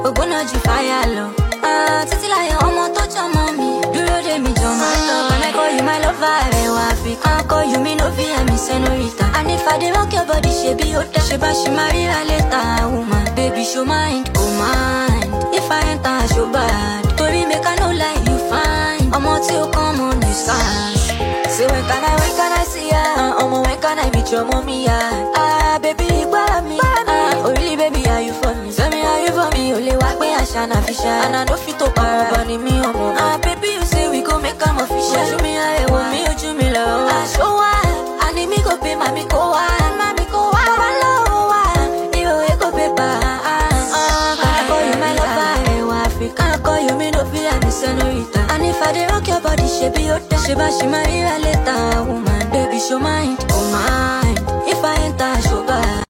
Ogbona ju fire low. Titi like omo touch your mommy. Duro de mi jama. Can I call you my lover? I call you me no fear me senorita. And if I dey rock your body, she be hotter. She marry her later, woman. Baby, show mind, oh mind. If I enter, show bad. Tori make I no like you fine. Omo till come on this side. Say when can I see ya? Omo when can I meet your mommy ya? Baby, para me. Oh really, baby, are you for me? Tell me how you for me. Only walk me a shana fisher. And I know fit to para bunny me omo. Baby, you say we go make 'em official. Show me how you want me, you me love. Show why. I need me go pay, mami go why. Mami go why. Baba love why. You go pay pa. Can I call you my lover? Can I call you me no fear me senorita? And if I dey rock your body, she be hotter. She marry her later, woman. Baby, show mind, oh my.